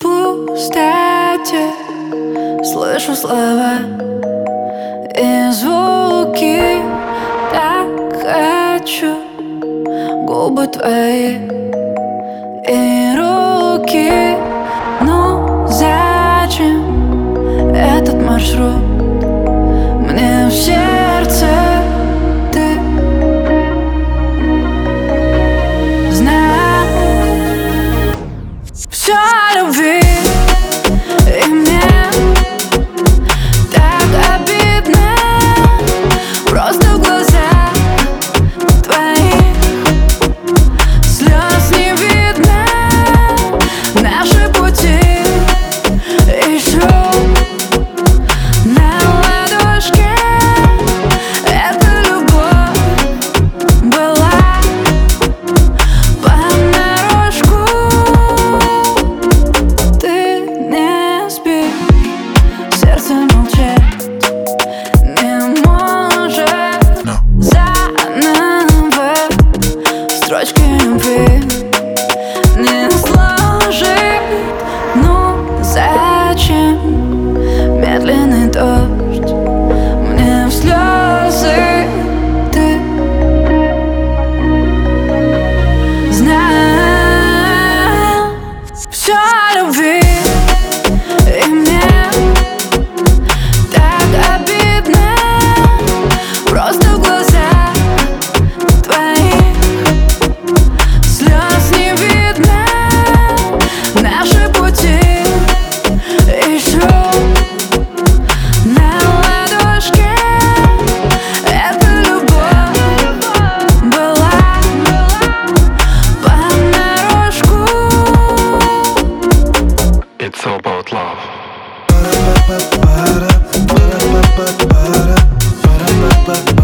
пустоте слышу слова и звуки. Так хочу губы твои и руки. Ну зачем этот маршрут? Мне в сердце ты. Знаю всё о любви, и мне так обидно. Просто в глазах твоих слез не видно. Наши пути еще на ладошке. Эта любовь была понарошку. Ты не спишь, сердце молчать не может. Заново строчки любви не сложить. Ну зачем медленный дождь мне в слезы? Ты знал всё о любви, и мне так обидно. Просто в глазах твоих слез не видно. Наши пути еще на ладошке. Эта любовь была понарошку. It's all about love. Ba-da-ba-ba-ba-da, ba-da-ba-ba-ba-da, ba-da-ba-ba-ba.